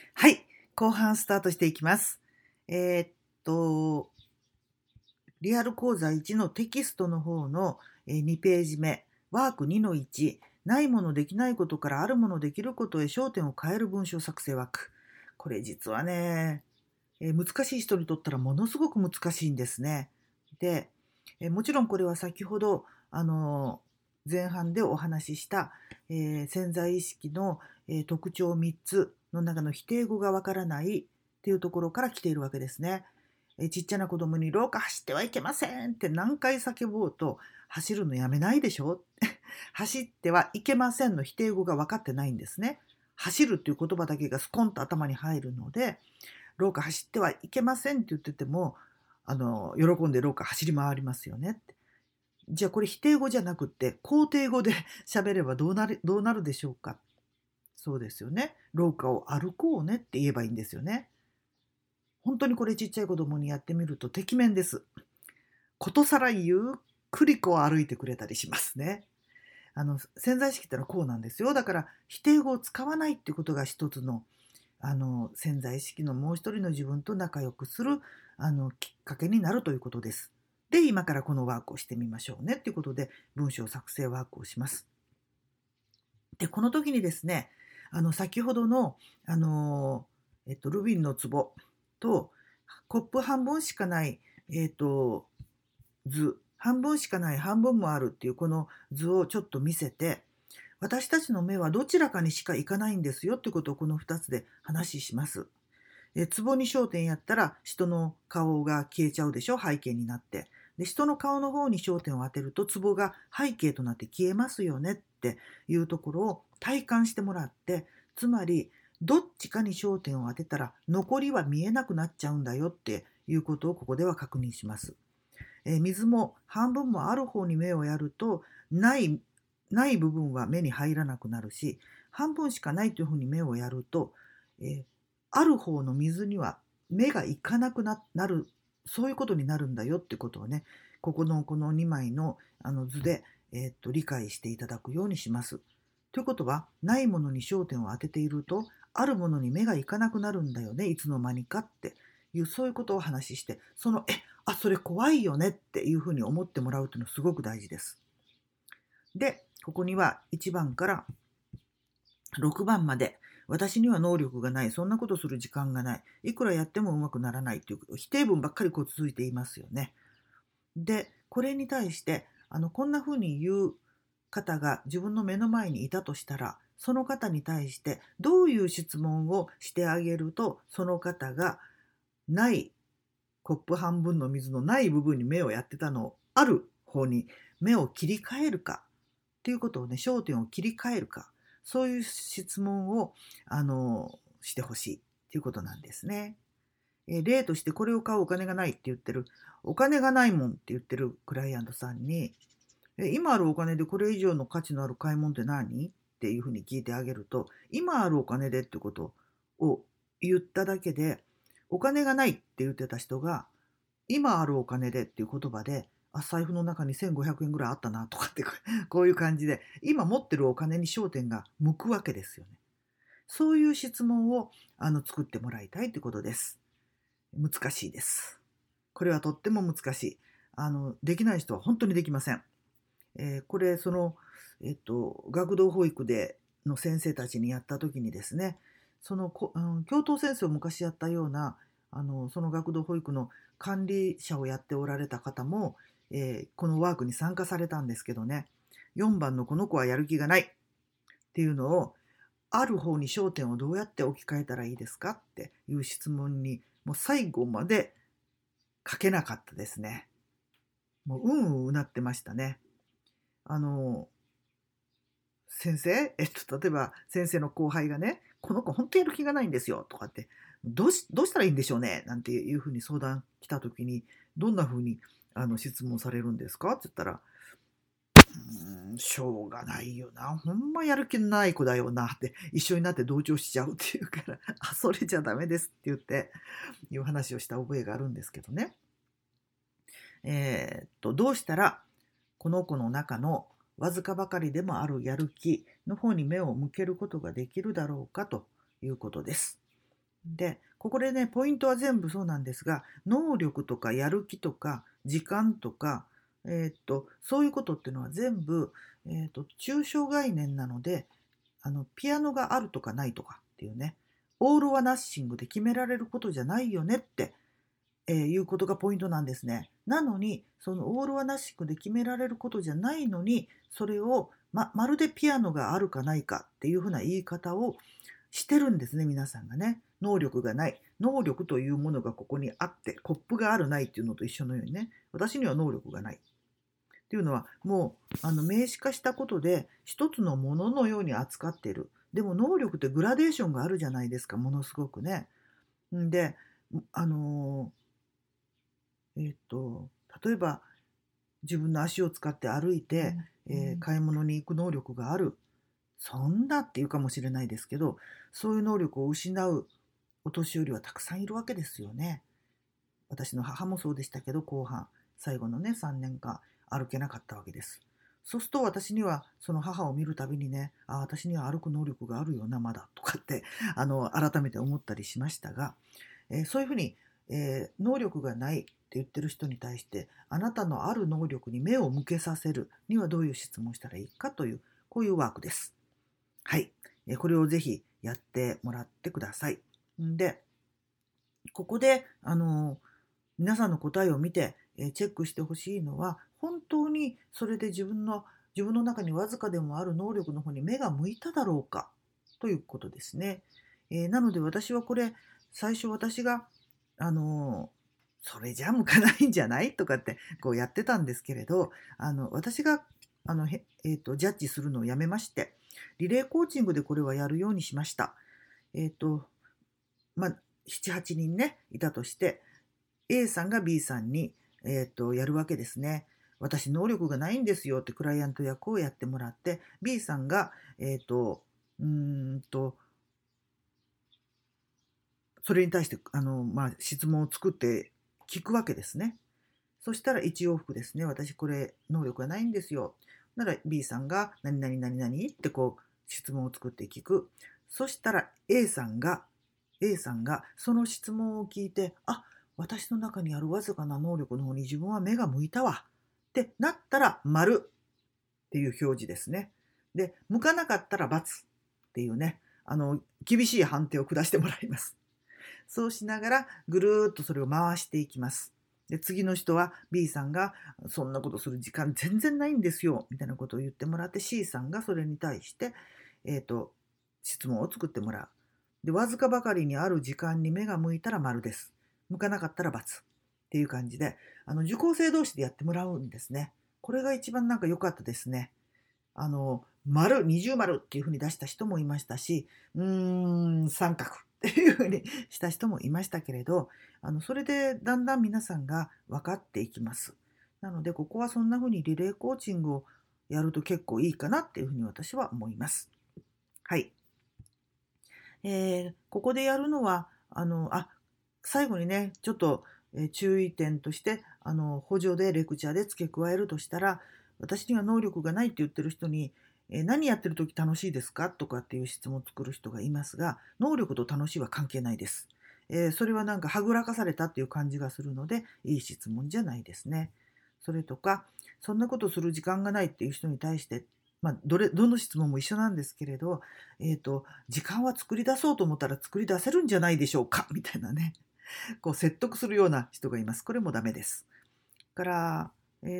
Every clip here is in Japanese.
はい、後半スタートしていきます。えーっと、リアル講座1のテキストの方の2ページ目、ワーク2の1、ないものできないことからあるものできることへ焦点を変える文章作成ワーク。これ実はね、難しい人にとったらものすごく難しいんですね。で、もちろんこれは先ほど前半でお話しした、潜在意識の、特徴3つの中の否定語がわからないっていうところから来ているわけですね。ちっちゃな子供に廊下走ってはいけませんって何回叫ぼうと走るのやめないでしょ走ってはいけませんの否定語が分かってないんですね。走るっていう言葉だけがスコンと頭に入るので、廊下走ってはいけませんって言ってても、喜んで廊下走り回りますよねって。じゃあこれ否定語じゃなくって肯定語で喋ればどうなるでしょうか。そうですよね。廊下を歩こうねって言えばいいんですよね。本当にこれちっちゃい子供にやってみるとてきめんです。ことさらゆっくりこう歩いてくれたりしますね。潜在意識ってのはこうなんですよ。だから否定語を使わないっていうことが一つの潜在意識のもう一人の自分と仲良くするきっかけになるということです。で、今からこのワークをしてみましょうねっていうことで文章作成ワークをします。で、この時にですね、先ほどの、ルビンの壺とコップ半分しかない、図、半分しかない半分もあるっていうこの図をちょっと見せて、私たちの目はどちらかにしか行かないんですよってことをこの2つで話します。壺に焦点やったら人の顔が消えちゃうでしょ、背景になって。で、人の顔の方に焦点を当てると壺が背景となって消えますよねっていうところを体感してもらって、つまりどっちかに焦点を当てたら残りは見えなくなっちゃうんだよっていうことをここでは確認します。水も半分もある方に目をやるとない部分は目に入らなくなるし、半分しかないというふうに目をやると、ある方の水には目がいかなくなる、そういうことになるんだよってことをね、この2枚の図で、理解していただくようにします。ということは、ないものに焦点を当てていると、あるものに目がいかなくなるんだよね、いつの間にかっていう、そういうことを話して、それ怖いよねっていうふうに思ってもらうというのはすごく大事です。で、ここには1番から6番まで、私には能力がない、そんなことする時間がない、いくらやってもうまくならないという否定文ばっかりこう続いていますよね。で、これに対してこんな風に言う方が自分の目の前にいたとしたら、その方に対してどういう質問をしてあげると、その方がないコップ半分の水のない部分に目をやってたのをある方に目を切り替えるかっていうことをね、焦点を切り替えるか、そういう質問をしてほしいっていうことなんですね。例としてこれを買うお金がないって言ってる、お金がないもんって言ってるクライアントさんに、今あるお金でこれ以上の価値のある買い物って何っていうふうに聞いてあげると、今あるお金でってことを言っただけで、お金がないって言ってた人が、今あるお金でっていう言葉で、財布の中に1500円ぐらいあったなとかってこういう感じで、今持ってるお金に焦点が向くわけですよね。そういう質問を作ってもらいたいということです。難しいです。これはとっても難しい。できない人は本当にできません。これ学童保育での先生たちにやった時にですね、教頭先生を昔やったようなその学童保育の管理者をやっておられた方も、このワークに参加されたんですけどね、4番のこの子はやる気がないっていうのを、ある方に焦点をどうやって置き換えたらいいですかっていう質問にもう最後まで書けなかったですね。もううなってましたね。あの先生、例えば先生の後輩がね、この子本当やる気がないんですよとかって、どうしたらいいんでしょうねなんていうふうに相談来た時に、どんなふうに質問されるんですかって言ったら、しょうがないよな、ほんまやる気ない子だよなって一緒になって同調しちゃうっていうから、それじゃダメですって言っていう話をした覚えがあるんですけどね。どうしたらこの子の中のわずかばかりでもあるやる気の方に目を向けることができるだろうかということです。 で、ここでね、ポイントは全部そうなんですが、能力とかやる気とか時間とか、そういうことっていうのは全部、抽象概念なので、ピアノがあるとかないとかっていうね、オール・はナッシングで決められることじゃないよねって、いうことがポイントなんですね。なのに、そのオール・はナッシングで決められることじゃないのに、それをまるでピアノがあるかないかっていうふうな言い方をしてるんですね、皆さんがね。能力がない。能力というものがここにあって、コップがあるないっていうのと一緒のようにね、私には能力がない。っていうのは、もう名詞化したことで、一つのもののように扱っている。でも能力ってグラデーションがあるじゃないですか、ものすごくね。んで、あの例えば自分の足を使って歩いて、買い物に行く能力がある。そんなっていうかもしれないですけど、そういう能力を失うお年寄りはたくさんいるわけですよね。私の母もそうでしたけど、後半、最後のね、3年間歩けなかったわけです。そうすると私にはその母を見るたびにね、私には歩く能力があるよな、まだとかって改めて思ったりしましたが、そういうふうに、能力がないって言ってる人に対して、あなたのある能力に目を向けさせるにはどういう質問をしたらいいかという、こういうワークです。はい。これをぜひやってもらってください。で、ここで、皆さんの答えを見て、チェックしてほしいのは、本当にそれで自分の中にわずかでもある能力の方に目が向いただろうかということですね。なので私はこれ、最初私が、それじゃ向かないんじゃないとかってこうやってたんですけれど、私がジャッジするのをやめまして、リレーコーチングでこれはやるようにしました。7、8人ね、いたとして、A さんが B さんに、やるわけですね。私能力がないんですよってクライアント役をやってもらって、B さんが、それに対して質問を作って聞くわけですね。そしたら一往復ですね。私これ能力がないんですよ。なら B さんが何々何々ってこう質問を作って聞く。そしたら A さんがその質問を聞いて、私の中にあるわずかな能力の方に自分は目が向いたわってなったら丸っていう表示ですね。で、向かなかったら×っていうね、厳しい判定を下してもらいます。そうしながらぐるーっとそれを回していきます。で、次の人は B さんがそんなことする時間全然ないんですよみたいなことを言ってもらって、 C さんがそれに対して、質問を作ってもらう。で、わずかばかりにある時間に目が向いたら丸です。向かなかったら×っていう感じで、受講生同士でやってもらうんですね。これが一番良かったですね。丸、二重丸っていうふうに出した人もいましたし、三角っていうふうにした人もいましたけれど、それでだんだん皆さんが分かっていきます。なので、ここはそんなふうにリレーコーチングをやると結構いいかなっていうふうに私は思います。はい。ここでやるのは、最後にね、ちょっと、注意点として、補助でレクチャーで付け加えるとしたら、私には能力がないって言ってる人に、何やってる時楽しいですかとかっていう質問を作る人がいますが、能力と楽しいは関係ないです。それははぐらかされたっていう感じがするので、いい質問じゃないですね。それとか、そんなことする時間がないっていう人に対して、どの質問も一緒なんですけれど、時間は作り出そうと思ったら作り出せるんじゃないでしょうかみたいなね、こう説得するような人がいます。これもダメです。から、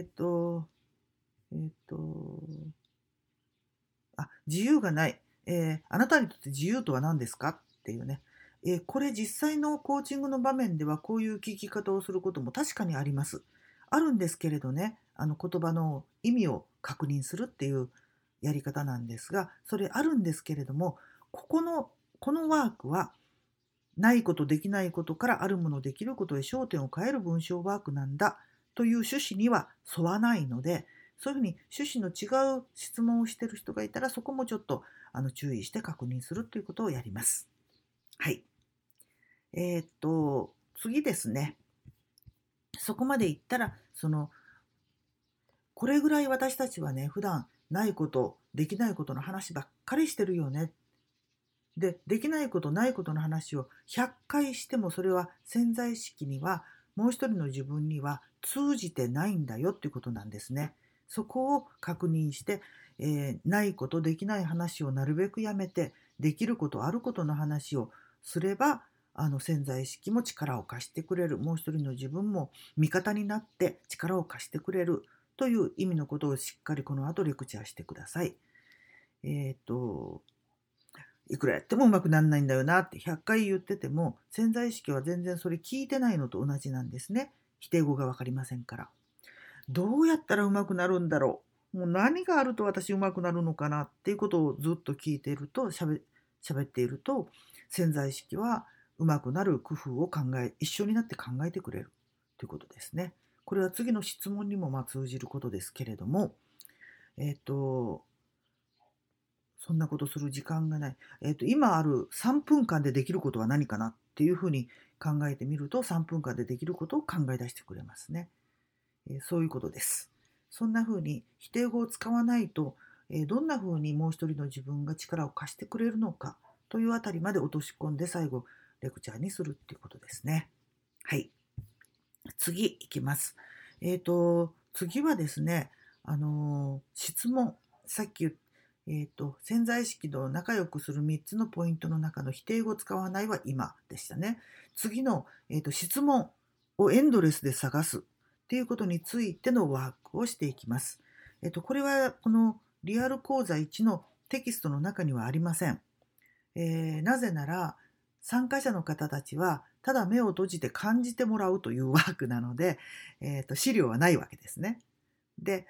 自由がない。あなたにとって自由とは何ですかっていうね。これ実際のコーチングの場面ではこういう聞き方をすることも確かにあります。あるんですけれどね、言葉の意味を確認するっていうやり方なんですが、それあるんですけれども、このワークはないことできないことからあるものできることへ焦点を変える文章ワークなんだという趣旨には沿わないので、そういうふうに趣旨の違う質問をしている人がいたら、そこもちょっと注意して確認するということをやります。はい。次ですね。そこまでいったら、これぐらい私たちはね、普段ないこと、できないことの話ばっかりしてるよね。 できないことないことの話を100回しても、それは潜在意識には、もう一人の自分には通じてないんだよっていうことなんですね。そこを確認して、ないことできない話をなるべくやめて、できることあることの話をすれば、潜在意識も力を貸してくれる、もう一人の自分も味方になって力を貸してくれるという意味のことをしっかりこの後レクチャーしてください。いくらやってもうまくならないんだよなって100回言ってても、潜在意識は全然それ聞いてないのと同じなんですね。否定語が分かりませんから。どうやったらうまくなるんだろう、もう何があると私うまくなるのかなっていうことをずっと聞いていると、喋っていると、潜在意識はうまくなる工夫を一緒になって考えてくれるということですね。これは次の質問にも通じることですけれども、そんなことする時間がない。今ある3分間でできることは何かなっていうふうに考えてみると、3分間でできることを考え出してくれますね。そういうことです。そんなふうに否定語を使わないと、どんなふうにもう一人の自分が力を貸してくれるのかというあたりまで落とし込んで、最後レクチャーにするっていうことですね。はい。次いきます。次はですね、質問。さっき潜在意識と仲良くする3つのポイントの中の否定語を使わないは今でしたね。次の、質問をエンドレスで探すっていうことについてのワークをしていきます。これはこのリアル講座1のテキストの中にはありません。なぜなら参加者の方たちはただ目を閉じて感じてもらうというワークなので、資料はないわけですね。で、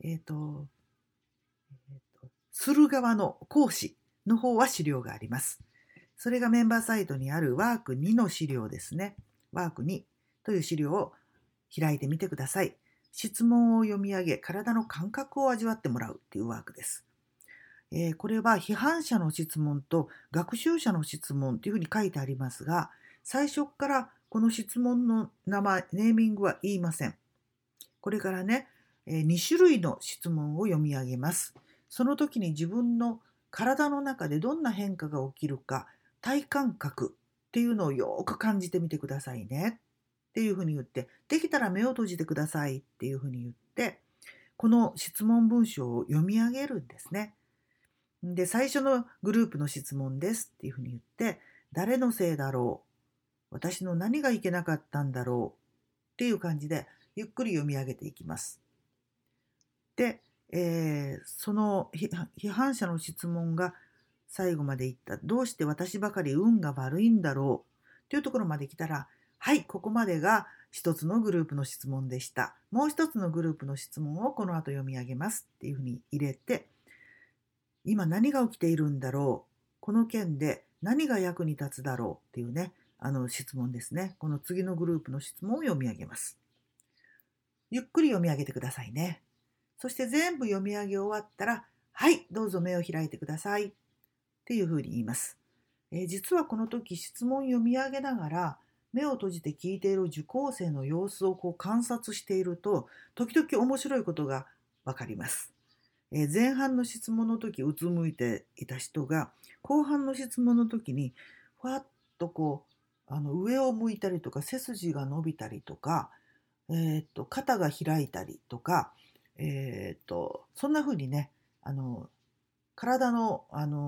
する側の講師の方は資料があります。それがメンバーサイトにあるワーク2の資料ですね。ワーク2という資料を開いてみてください。質問を読み上げ、体の感覚を味わってもらうというワークです。これは批判者の質問と学習者の質問というふうに書いてありますが、最初からこの質問の名前、ネーミングは言いません。これからね、2種類の質問を読み上げます。その時に自分の体の中でどんな変化が起きるか、体感覚っていうのをよく感じてみてくださいねっていうふうに言って、できたら目を閉じてくださいっていうふうに言って、この質問文章を読み上げるんですね。で、最初のグループの質問ですっていうふうに言って、誰のせいだろう、私の何がいけなかったんだろうっていう感じでゆっくり読み上げていきます。で、その批判者の質問が最後までいった、どうして私ばかり運が悪いんだろうというところまで来たら、はい、ここまでが一つのグループの質問でした。もう一つのグループの質問をこの後読み上げますっていうふうに入れて、今何が起きているんだろう、この件で何が役に立つだろうっていうね、質問ですね。この次のグループの質問を読み上げます。ゆっくり読み上げてくださいね。そして全部読み上げ終わったら、はい、どうぞ目を開いてくださいっていうふうに言います。実はこの時質問読み上げながら目を閉じて聞いている受講生の様子を観察していると、時々面白いことがわかります。前半の質問の時うつむいていた人が、後半の質問の時にふわっと上を向いたりとか、背筋が伸びたりとか、肩が開いたりとか、そんな風にね、体の、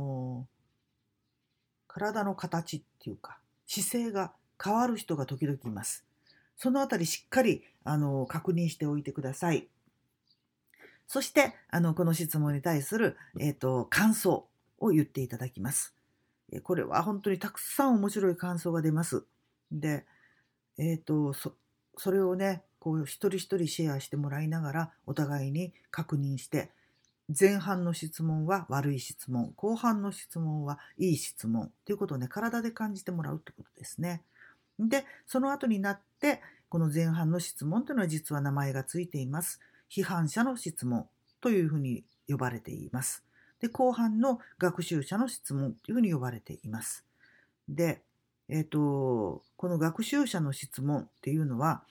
体の形っていうか姿勢が変わる人が時々います。そのあたりしっかり確認しておいてください。そしてこの質問に対する、感想を言っていただきます。これは本当にたくさん面白い感想が出ます。で、それをね、一人一人シェアしてもらいながらお互いに確認して、前半の質問は悪い質問、後半の質問はいい質問ということをね、体で感じてもらうってことですね。で、その後になって、この前半の質問というのは実は名前がついています。批判者の質問というふうに呼ばれています。で、後半の学習者の質問というふうに呼ばれています。で、この学習者の質問っていうのは、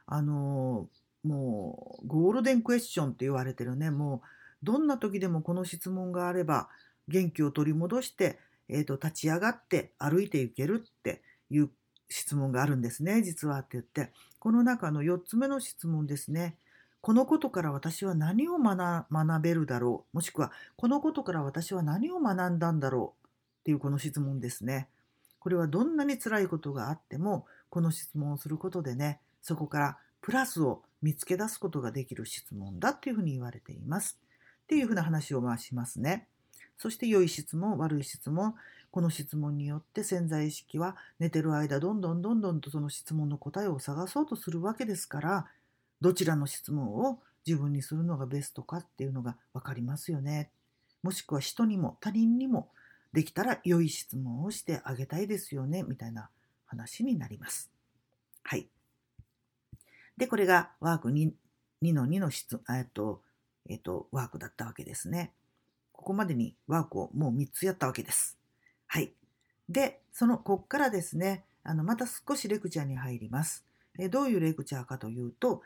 もうゴールデンクエスチョンって言われてるね、もうどんな時でもこの質問があれば元気を取り戻して、 立ち上がって歩いていけるっていう質問があるんですね、実はって言って。この中の4つ目の質問ですね。このことから私は何を学べるだろう、もしくはこのことから私は何を学んだんだろうっていうこの質問ですね。これはどんなに辛いことがあっても、この質問をすることでね、そこからプラスを見つけ出すことができる質問だっていうふうに言われています。っていうふうな話をしますね。そして良い質問、悪い質問、この質問によって潜在意識は寝てる間どんどんとその質問の答えを探そうとするわけですから、どちらの質問を自分にするのがベストかっていうのが分かりますよね。もしくは人にも他人にもできたら良い質問をしてあげたいですよねみたいな話になります。はい。で、これがワーク 2, の2のワークだったわけですね。ここまでにワークをもう3つやったわけです。はい。で、こっからですね、また少しレクチャーに入ります。どういうレクチャーかというと、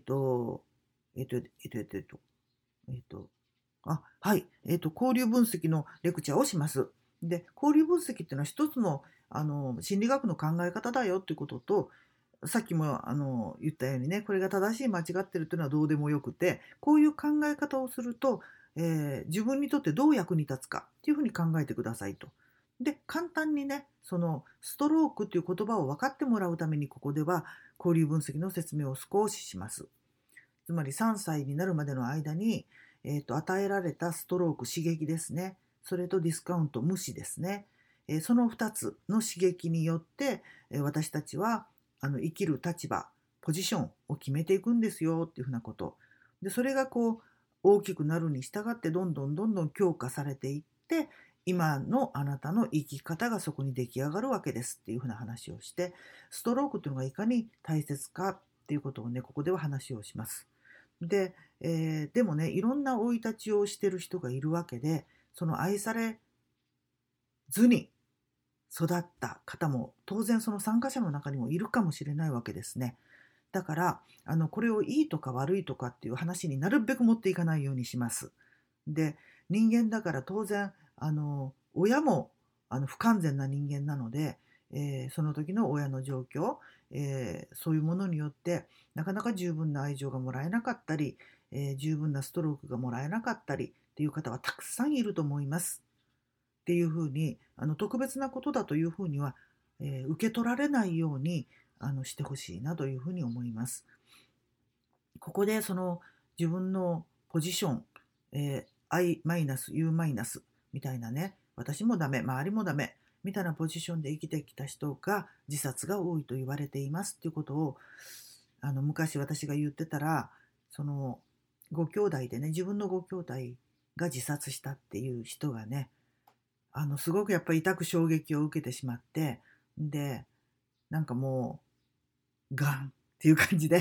はい、交流分析のレクチャーをします。で、交流分析っていうのは一つの、心理学の考え方だよっていうことと、さっきも言ったようにね、これが正しい間違ってるっていうのはどうでもよくて、こういう考え方をすると、自分にとってどう役に立つかっていうふうに考えてくださいと。で、簡単にね、そのストロークという言葉を分かってもらうために、ここでは交流分析の説明を少しします。つまり3歳になるまでの間に、与えられたストローク、刺激ですね。それとディスカウント、無視ですね。その2つの刺激によって、私たちは生きる立場、ポジションを決めていくんですよっていうふうなこと。で、それが大きくなるに従ってどんどん強化されていって、今のあなたの生き方がそこに出来上がるわけですっていうふうな話をして、ストロークというのがいかに大切かっていうことをね、ここでは話をします。で、でもね、いろんな生い立ちをしてる人がいるわけで、その愛されずに育った方も当然その参加者の中にもいるかもしれないわけですね。だからこれをいいとか悪いとかっていう話になるべく持っていかないようにします。で、人間だから当然親も不完全な人間なので、その時の親の状況、そういうものによってなかなか十分な愛情がもらえなかったり、十分なストロークがもらえなかったりっていう方はたくさんいると思います。っていうふうに特別なことだというふうには、受け取られないようにしてほしいなというふうに思います。ここでその自分のポジション、I マイナス U マイナスみたいなね、私もダメ周りもダメみたいなポジションで生きてきた人が自殺が多いと言われていますっていうことを昔私が言ってたら、そのご兄弟でね、自分のご兄弟が自殺したっていう人がね、すごくやっぱり痛く衝撃を受けてしまって、で、なんかもう、ガンっていう感じで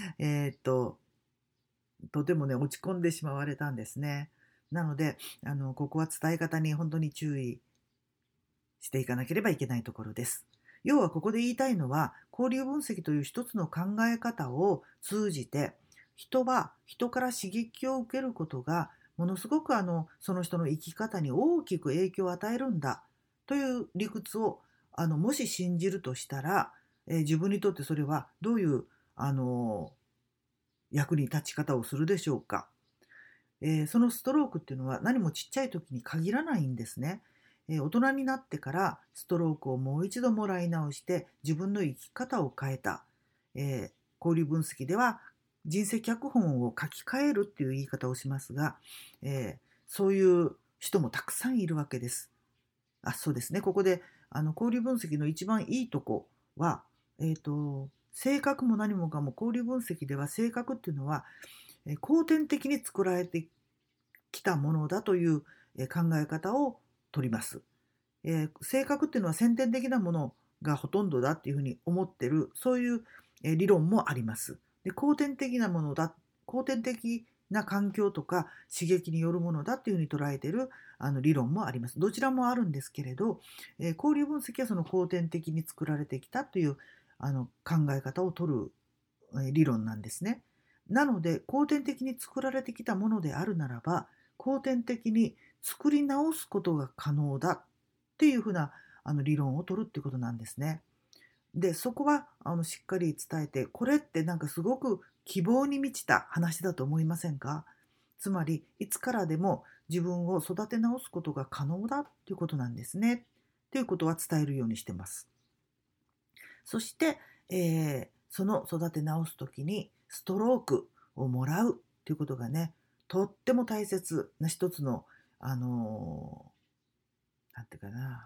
とてもね、落ち込んでしまわれたんですね。なので、ここは伝え方に本当に注意していかなければいけないところです。要はここで言いたいのは、交流分析という一つの考え方を通じて、人は人から刺激を受けることがものすごくその人の生き方に大きく影響を与えるんだという理屈をもし信じるとしたら、自分にとってそれはどういう役に立ち方をするでしょうか。そのストロークっていうのは何もちっちゃい時に限らないんですね。大人になってからストロークをもう一度もらい直して自分の生き方を変えた、交流分析では人生脚本を書き換えるっていう言い方をしますが、そういう人もたくさんいるわけです。そうですね。ここで交流分析の一番いいとこは、性格も何もかも交流分析では性格っていうのは後天的に作られてきたものだという考え方を取ります。性格っていうのは先天的なものがほとんどだっていうふうに思ってる、そういう理論もあります。で、後天的なものだ、後天的な環境とか刺激によるものだっていうふうに捉えている理論もあります。どちらもあるんですけれど、交流分析はその後天的に作られてきたという考え方を取る理論なんですね。なので後天的に作られてきたものであるならば、後天的に作り直すことが可能だっていうふうな理論を取るっていうことなんですね。で、そこはしっかり伝えて、これってなんかすごく希望に満ちた話だと思いませんか？つまり、いつからでも自分を育て直すことが可能だっていうことなんですね。っていうことは伝えるようにしてます。そして、その育て直すときにストロークをもらうっていうことがね、とっても大切な一つの、なんていうかな、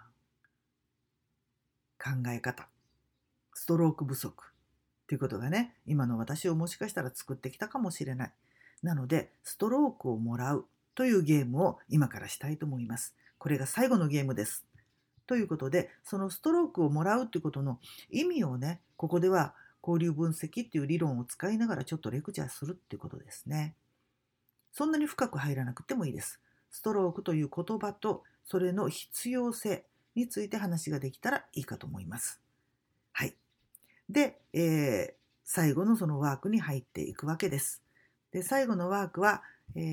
考え方。ストローク不足っていうことがね、今の私をもしかしたら作ってきたかもしれない。なので、ストロークをもらうというゲームを今からしたいと思います。これが最後のゲームです。ということで、そのストロークをもらうということの意味をね、ここでは交流分析っていう理論を使いながらちょっとレクチャーするっていうことですね。そんなに深く入らなくてもいいです。ストロークという言葉とそれの必要性について話ができたらいいかと思います。はい。で、最後のそのワークに入っていくわけです。で、最後のワークは、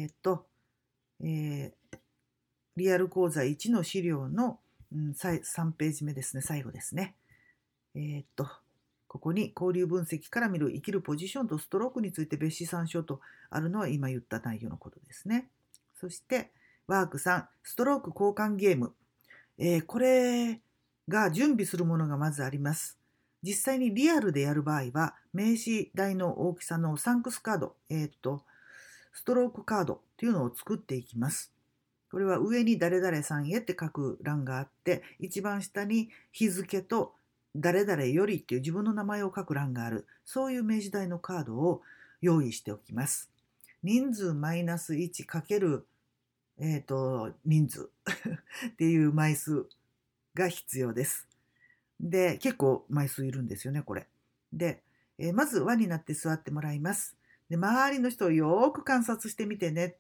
リアル講座1の資料の、3ページ目ですね、最後ですね。ここに交流分析から見る生きるポジションとストロークについて別紙参照とあるのは今言った内容のことですね。そしてワーク3、ストローク交換ゲーム。これが準備するものがまずあります。実際にリアルでやる場合は名刺台の大きさのサンクスカード、ストロークカードというのを作っていきます。これは上に誰々さんへって書く欄があって、一番下に日付と誰々よりっていう自分の名前を書く欄がある。そういう名刺台のカードを用意しておきます。人数マイナス1かける、人数っていう枚数が必要です。で、結構枚数いるんですよね、これ。で、まず輪になって座ってもらいます。で、周りの人をよく観察してみてね。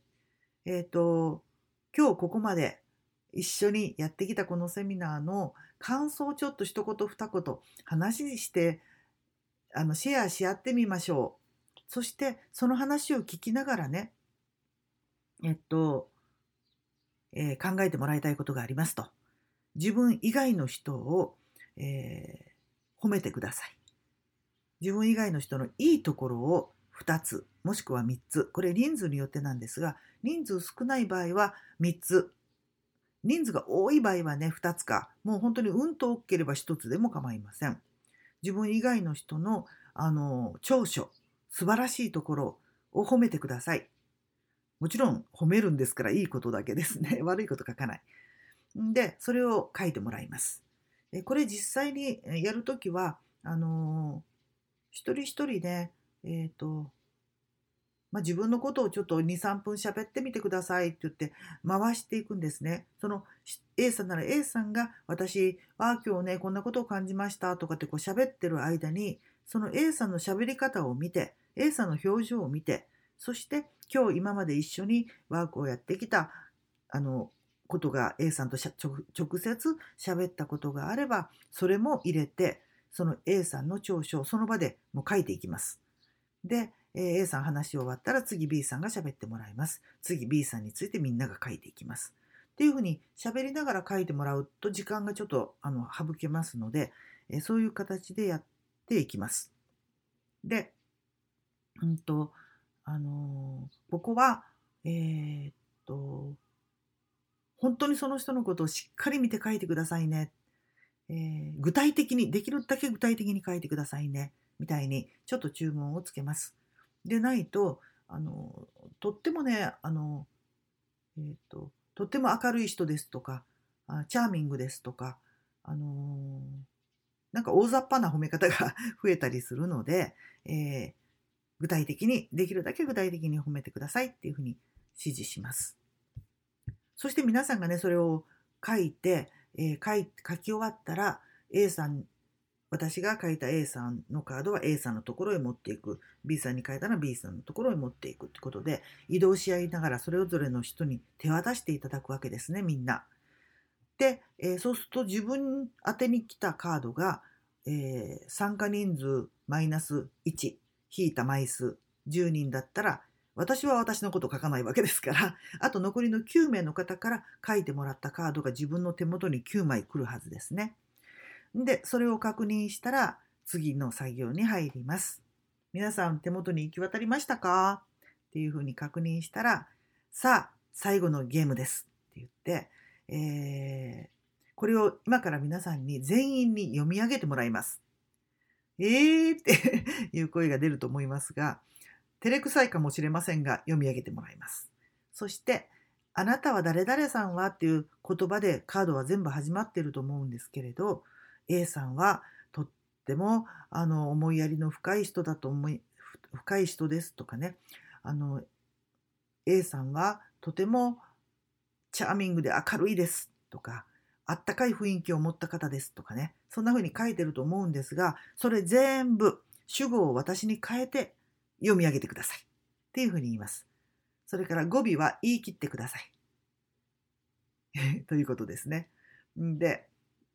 今日ここまで一緒にやってきたこのセミナーの感想をちょっと一言二言話してシェアし合ってみましょう。そしてその話を聞きながらね、考えてもらいたいことがありますと。自分以外の人を、褒めてください。自分以外の人のいいところを2つもしくは3つ、これ人数によってなんですが、人数少ない場合は3つ、人数が多い場合はね2つか、もう本当にうんと多ければ1つでも構いません。自分以外の人の長所、素晴らしいところを褒めてください。もちろん褒めるんですからいいことだけですね。悪いこと書かない。で、それを書いてもらいます。これ実際にやるときは、一人一人で、自分のことをちょっと2、3分喋ってみてくださいって言って回していくんですね。その A さんなら A さんが私は今日ねこんなことを感じましたとかってこう喋ってる間に、その A さんの喋り方を見て A さんの表情を見て、そして今日今まで一緒にワークをやってきたことが A さんと直接喋ったことがあればそれも入れて、その A さんの長所をその場でもう書いていきます。で、A さん話し終わったら次 B さんが喋ってもらいます。次 B さんについてみんなが書いていきます。っていうふうに喋りながら書いてもらうと時間がちょっと省けますので、そういう形でやっていきます。で、ここは、本当にその人のことをしっかり見て書いてくださいね。具体的に、できるだけ具体的に書いてくださいね。みたいに、ちょっと注文をつけます。でないと、とってもね、とっても明るい人ですとか、チャーミングですとか、なんか大雑把な褒め方が増えたりするので、具体的に、できるだけ具体的に褒めてくださいっていうふうに指示します。そして皆さんがね、それを書いて、書き終わったら A さん、私が書いた A さんのカードは A さんのところへ持っていく、 B さんに書いたら B さんのところへ持っていくってことで、移動し合いながらそれぞれの人に手渡していただくわけですね、みんな。で、そうすると自分宛てに来たカードが、参加人数マイナス1、引いた枚数10人だったら私は私のことを書かないわけですから、あと残りの9名の方から書いてもらったカードが自分の手元に9枚来るはずですね。で、それを確認したら次の作業に入ります。皆さん手元に行き渡りましたかっていうふうに確認したら、さあ、最後のゲームですって言って、これを今から皆さんに全員に読み上げてもらいます。っていう声が出ると思いますが、照れくさいかもしれませんが、読み上げてもらいます。そして、あなたは誰々さんはっていう言葉でカードは全部始まっていると思うんですけれど、A さんはとっても思いやりの深い人深い人ですとかね、A さんはとてもチャーミングで明るいですとか、あったかい雰囲気を持った方ですとかね、そんな風に書いてると思うんですが、それ全部主語を私に変えて読み上げてくださいっていう風に言います。それから語尾は言い切ってくださいということですね。で、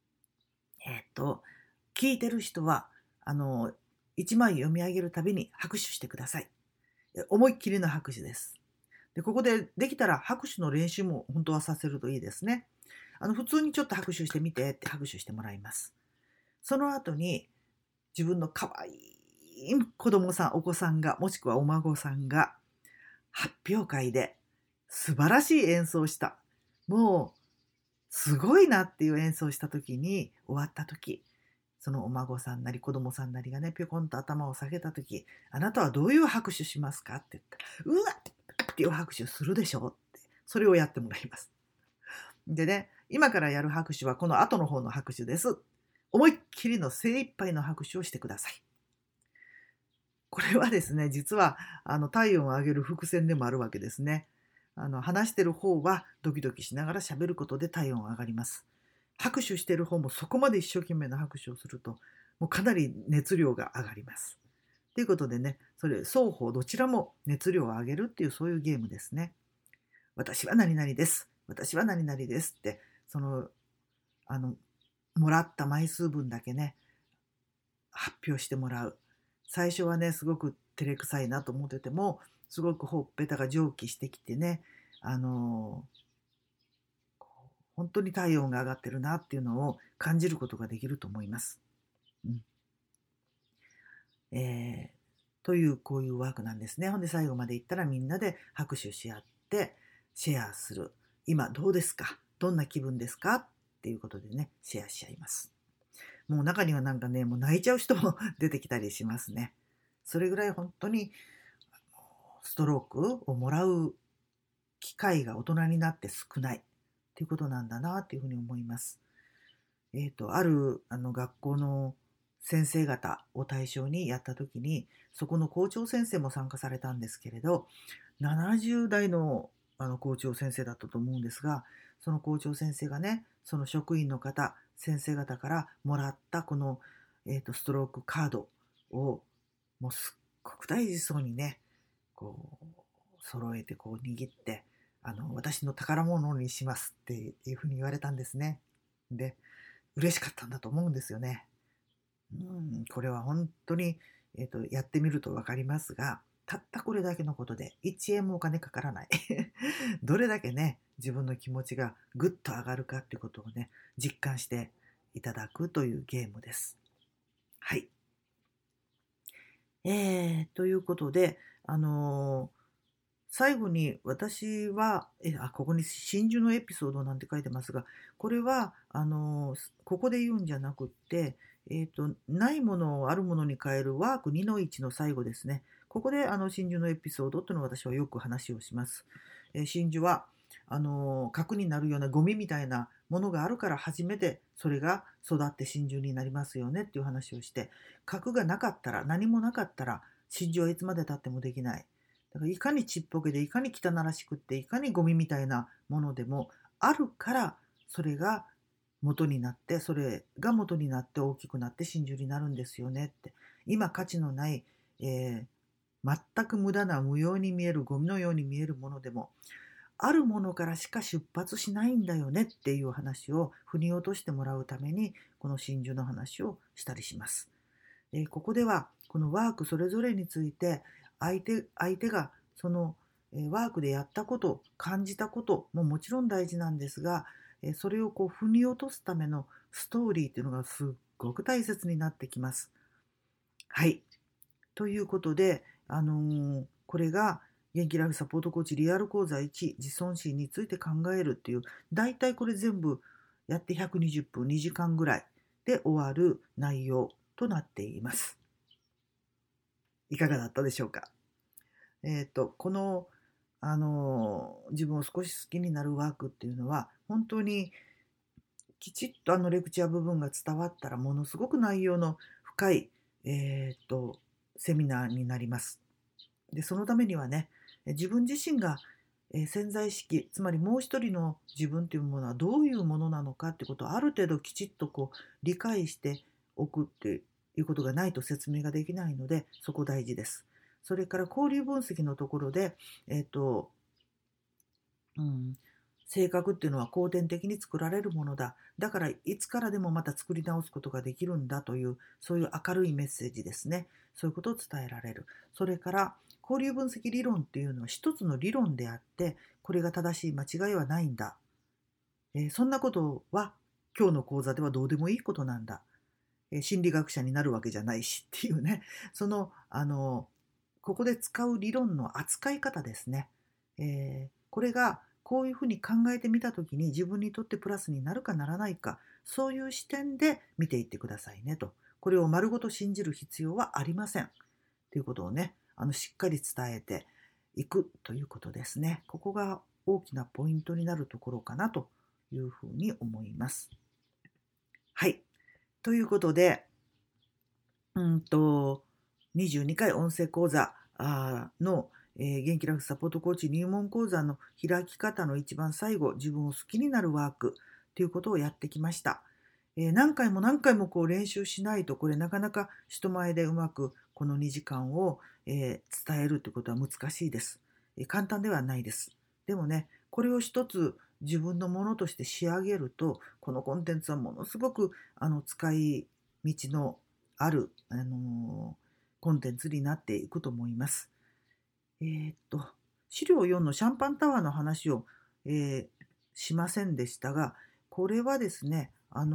聞いてる人は1枚読み上げるたびに拍手してください。思いっきりの拍手です。で、ここでできたら拍手の練習も本当はさせるといいですね。普通にちょっと拍手してみてって拍手してもらいます。その後に自分の可愛い子供さん、お子さんが、もしくはお孫さんが発表会で素晴らしい演奏をした。もうすごいなっていう演奏をした時に、終わった時、そのお孫さんなり子供さんなりがね、ぴょこんと頭を下げた時、あなたはどういう拍手しますかって言ったら、うわっっていう拍手するでしょって、それをやってもらいます。でね、今からやる拍手はこの後の方の拍手です。思いっきりの精一杯の拍手をしてください。これはですね、実は体温を上げる伏線でもあるわけですね。話してる方はドキドキしながら喋ることで体温が上がります。拍手してる方もそこまで一生懸命な拍手をすると、もうかなり熱量が上がります。ということでね、それ双方どちらも熱量を上げるっていうそういうゲームですね。私は何々です。私は何々ですって、あの、もらった枚数分だけね、発表してもらう。最初はね、すごく照れくさいなと思ってても、すごくほっぺたが蒸気してきてね、本当に体温が上がってるなっていうのを感じることができると思います。うんというこういうワークなんですね。ほんで最後までいったらみんなで拍手し合ってシェアする。今どうですか？どんな気分ですか？っていうことでね、シェアし合います。もう中にはなんかね、もう泣いちゃう人も出てきたりしますね。それぐらい本当にストロークをもらう機会が大人になって少ないっていうことなんだなっていうふうに思います。ある学校の先生方を対象にやった時に、そこの校長先生も参加されたんですけれど、70代の校長先生だったと思うんですが、その校長先生がね、その職員の方、先生方からもらったこの、ストロークカードをもうすっごく大事そうにね、こう揃えてこう握って、私の宝物にしますっていうふうに言われたんですね。で、嬉しかったんだと思うんですよね。これは本当に、やってみると分かりますが、たったこれだけのことで1円もお金かからない。どれだけね、自分の気持ちがぐっと上がるかっていうことをね、実感していただくというゲームです。はい。ということで、最後に私は、ここに真珠のエピソードなんて書いてますが、これは、ここで言うんじゃなくって、ないものをあるものに変えるワーク2の1の最後ですね。ここで真珠のエピソードというのを私はよく話をします。真珠は、核になるようなゴミみたいなものがあるから初めてそれが育って真珠になりますよねっていう話をして、核がなかったら、何もなかったら真珠はいつまでたってもできない。だからいかにちっぽけでいかに汚らしくっていかにゴミみたいなものでもあるからそれが元になってそれが元になって大きくなって真珠になるんですよねって。今価値のない、全く無駄な無用に見えるゴミのように見えるものでもあるものからしか出発しないんだよねっていう話を腑に落としてもらうためにこの真珠の話をしたりします。ここではこのワークそれぞれについて相手がそのワークでやったこと、感じたことももちろん大事なんですが、それをこう腑に落とすためのストーリーっていうのがすっごく大切になってきます。はい。ということで、これが元気ライフサポートコーチリアル講座1、自尊心について考えるっていう、だいたいこれ全部やって120分、2時間ぐらいで終わる内容となっています。いかがだったでしょうか。この、自分を少し好きになるワークっていうのは、本当にきちっとレクチャー部分が伝わったらものすごく内容の深い、セミナーになります。で、そのためにはね、自分自身が潜在意識、つまりもう一人の自分というものはどういうものなのかってことをある程度きちっとこう理解しておくっていうことがないと説明ができないので、そこ大事です。それから交流分析のところで、うん、性格っていうのは後天的に作られるものだ。だからいつからでもまた作り直すことができるんだという、そういう明るいメッセージですね。そういうことを伝えられる。それから交流分析理論っていうのは一つの理論であって、これが正しい間違いはないんだ。そんなことは今日の講座ではどうでもいいことなんだ。心理学者になるわけじゃないしっていうね、その、ここで使う理論の扱い方ですね。これがこういうふうに考えてみたときに自分にとってプラスになるかならないか、そういう視点で見ていってくださいねと。これを丸ごと信じる必要はありません。ということをね、しっかり伝えていくということですね。ここが大きなポイントになるところかなというふうに思います。はい。ということで、22回音声講座の、元気ライフサポートコーチ入門講座の開き方の一番最後、自分を好きになるワークということをやってきました。何回も何回もこう練習しないと、これなかなか人前でうまくこの2時間を、伝えるということは難しいです。簡単ではないです。でもね、これを一つ自分のものとして仕上げると、このコンテンツはものすごく使い道のある、コンテンツになっていくと思います。資料4のシャンパンタワーの話を、しませんでしたが、これはですね、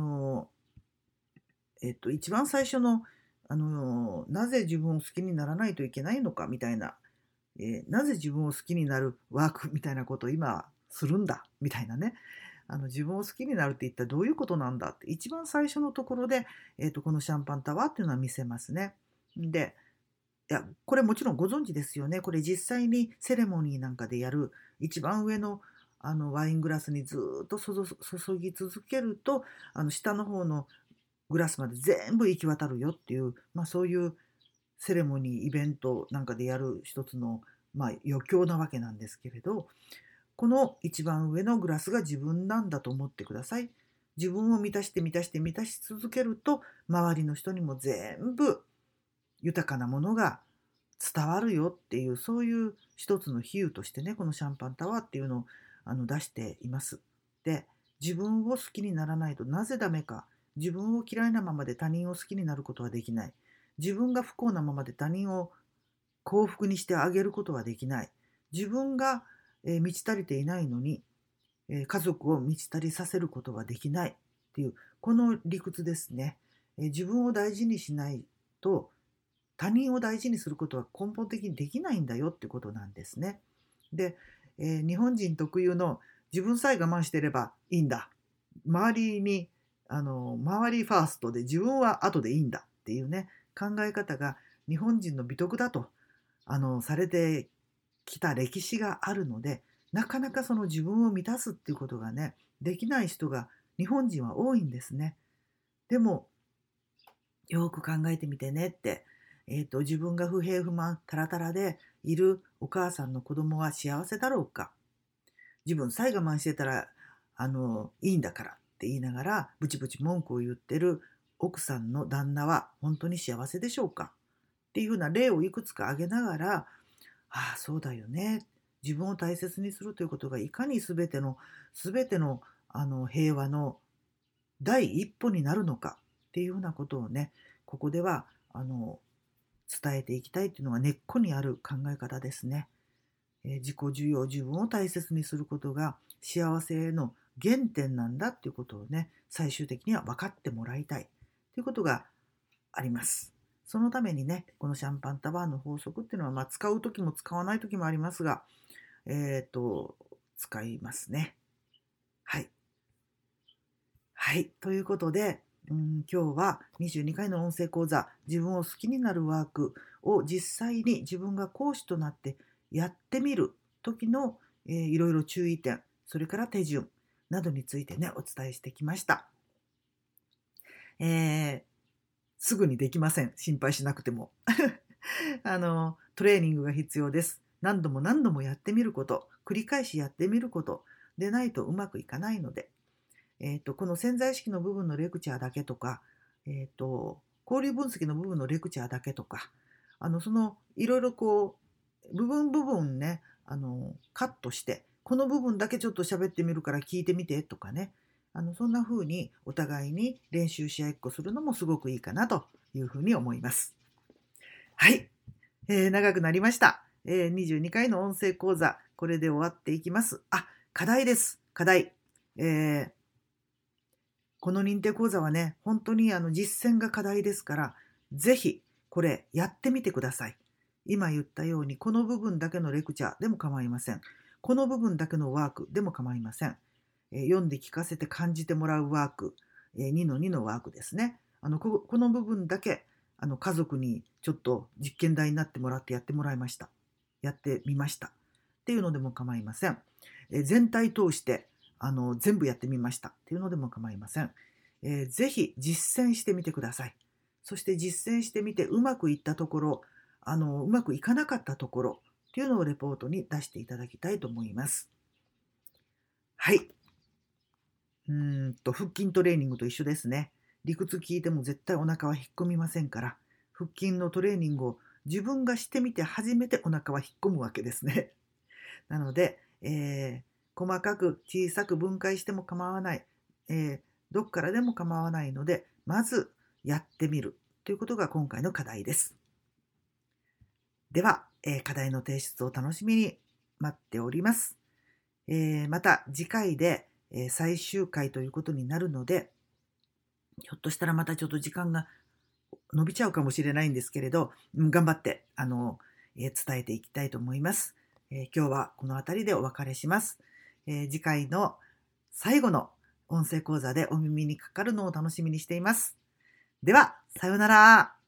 一番最初の、なぜ自分を好きにならないといけないのかみたいな、なぜ自分を好きになるワークみたいなことを今するんだみたいなね、自分を好きになるって一体どういうことなんだって一番最初のところで、このシャンパンタワーっていうのは見せますね。で、いや、これもちろんご存知ですよね。これ実際にセレモニーなんかでやる一番上のワイングラスにずっと注ぎ続けると、下の方のグラスまで全部行き渡るよっていう、そういうセレモニー、イベントなんかでやる一つの、余興なわけなんですけれど、この一番上のグラスが自分なんだと思ってください。自分を満たして満たして満たし続けると、周りの人にも全部豊かなものが伝わるよっていう、そういう一つの比喩としてね、このシャンパンタワーっていうのを出しています。で、自分を好きにならないとなぜダメか。自分を嫌いなままで他人を好きになることはできない。自分が不幸なままで他人を幸福にしてあげることはできない。自分が満ち足りていないのに、家族を満ち足りさせることはできないっていう、この理屈ですね。自分を大事にしないと他人を大事にすることは根本的にできないんだよってことなんですね。で、日本人特有の自分さえ我慢してればいいんだ。周りに、周りファーストで自分は後でいいんだっていうね、考え方が日本人の美徳だと、されてきた歴史があるので、なかなかその自分を満たすっていうことがね、できない人が日本人は多いんですね。でも、よく考えてみてねって、自分が不平不満タラタラでいるお母さんの子供は幸せだろうか。自分さえ我慢してたらいいんだからって言いながらブチブチ文句を言ってる奥さんの旦那は本当に幸せでしょうかっていうふうな例をいくつか挙げながら、ああそうだよね、自分を大切にするということがいかに全ての平和の第一歩になるのかっていうふうなことをね、ここでは伝えていきたいというのが根っこにある考え方ですね。 自己需要、自分を大切にすることが幸せの原点なんだっていうことをね、最終的には分かってもらいたいということがあります。そのためにね、このシャンパンタワーの法則っていうのは、使う時も使わない時もありますが、使いますね。はい。はい。ということで、今日は22回の音声講座、自分を好きになるワークを実際に自分が講師となってやってみる時の、いろいろ注意点、それから手順などについてね、お伝えしてきました。すぐにできません。心配しなくても。トレーニングが必要です。何度も何度もやってみること、繰り返しやってみることでないとうまくいかないので、この潜在意識の部分のレクチャーだけとか、交流分析の部分のレクチャーだけとか、いろいろ部分ね、カットして、この部分だけちょっと喋ってみるから聞いてみてとかね、そんな風にお互いに練習し合いっこするのもすごくいいかなというふうに思います。はい、長くなりました。22回の音声講座、これで終わっていきます。課題です。課題。この認定講座はね、本当に実践が課題ですから、ぜひこれやってみてください。今言ったように、この部分だけのレクチャーでも構いません。この部分だけのワークでも構いません。読んで聞かせて感じてもらうワーク、2の2のワークですね。この部分だけ家族にちょっと実験台になってもらってやってもらいました。やってみました。っていうのでも構いません。全体通して全部やってみましたっていうのでも構いません。ぜひ実践してみてください。そして実践してみてうまくいったところ、うまくいかなかったところっていうのをレポートに出していただきたいと思います。はい。腹筋トレーニングと一緒ですね。理屈聞いても絶対お腹は引っ込みませんから、腹筋のトレーニングを自分がしてみて初めてお腹は引っ込むわけですね。なので、細かく小さく分解しても構わない、どっからでも構わないので、まずやってみるということが今回の課題です。では、課題の提出を楽しみに待っております。また次回で、最終回ということになるので、ひょっとしたらまたちょっと時間が伸びちゃうかもしれないんですけれど、頑張って伝えていきたいと思います。今日はこの辺りでお別れします。次回の最後の音声講座でお耳にかかるのを楽しみにしています。では、さようなら。